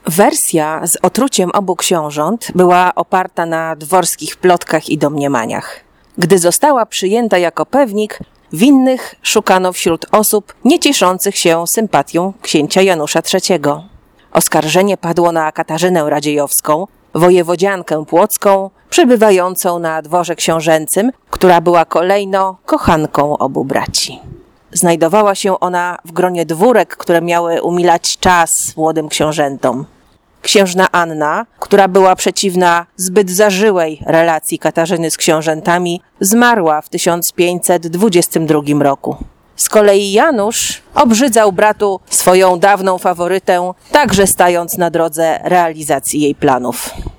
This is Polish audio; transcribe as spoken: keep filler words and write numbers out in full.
Wersja z otruciem obu książąt była oparta na dworskich plotkach i domniemaniach. Gdy została przyjęta jako pewnik, winnych szukano wśród osób nie cieszących się sympatią księcia Janusza trzeciego. Oskarżenie padło na Katarzynę Radziejowską, wojewodziankę płocką, przebywającą na dworze książęcym, która była kolejno kochanką obu braci. Znajdowała się ona w gronie dwórek, które miały umilać czas młodym książętom. Księżna Anna, która była przeciwna zbyt zażyłej relacji Katarzyny z książętami, zmarła w tysiąc pięćset dwudziestym drugim roku. Z kolei Janusz obrzydzał bratu swoją dawną faworytę, także stając na drodze realizacji jej planów.